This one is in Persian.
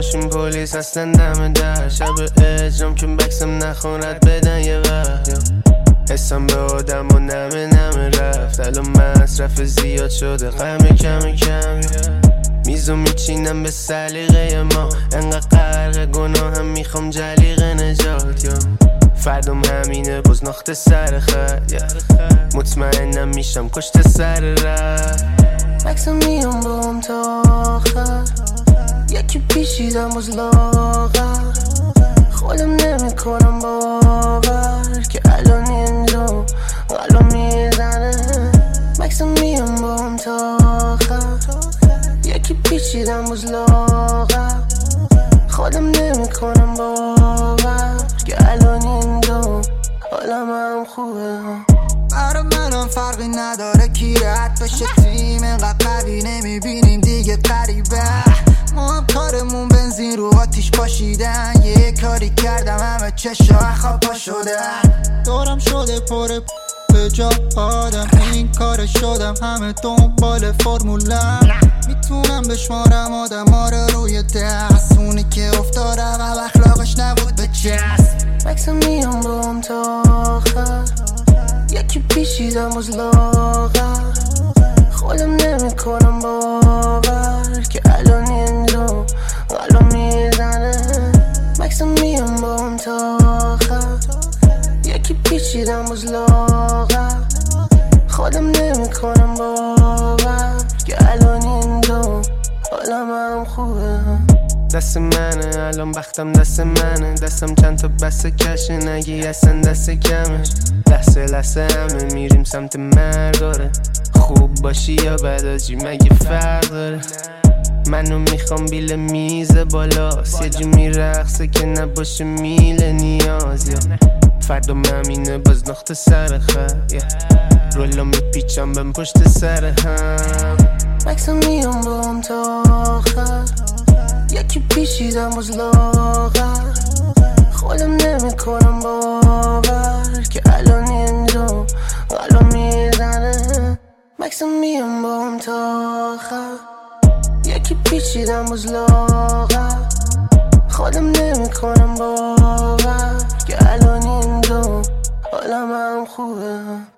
ماشین پلیس اصلا دم در شب اجرام که بکسم نخون رد بدن یه وقت حسم به آدم و نمه رفت الان مصرف زیاد شده غم کم میزو میچینم به سلیقه ما انقدر غرق گناهم میخوام جلیق نجات یا فردم همینه باز ناخته سر خط مطمئنم میشم کشته سر رفت مکسم میام با هم تا آخر یکی پیشیدم باز لاغر خودم نمی کنم باور که الان اینجا الان میزنه مکسم میام با هم تا آخر یکی پیچیدم باز لاغر خودم نمی کنم باور که الان اینجا حالم هم خوبه برا منم فرقی نداره کی رد بشه تیم انقدر قوی نمیبینیم دیگه قریبه ما هم کارمون بنزین رو آتیش پاشیدن یه کاری کردم همه چشا خوابا شدن دورم شده پر به جا آدم این کار شدم همه دنبال فرمولن میتونم بشمارم آدم ها رو روی دست اونی که افتاد عقب اخلاقش نبود به چست مکسم میام با هم تا آخر یکی پیشیدم باز لاغر خودم نمی کنم باور که الان اینجا الان میزنه مکسم میام با هم تا آخر یکی پیچیدم باز لاغر خودم نمی کنم باور که الان اینجا حالم هم خوبه دست منه الان بختم دست منه دستم چند تا بسته کشه نگی اصلا دست کمه لحظه همه میریم سمت مرگ داره خوب باشی یا بداجی مگه فرق داره منو میخوام بیل میز بالاست یه جو میرقصه که نباشه میل نیاز یا فردم همینه باز ناخته سر خط رولا میپیچم بهم پشت سر هم مکسم میام با هم تا آخر یکی پیشیدم باز لاغر خودم نمی کنم باور که الان اینجا الان میزنه مکسم میام با هم تا آخر یکی پیچیدم باز لاغر خودم نمی کنم باور که الان اینجا حالم هم خوبه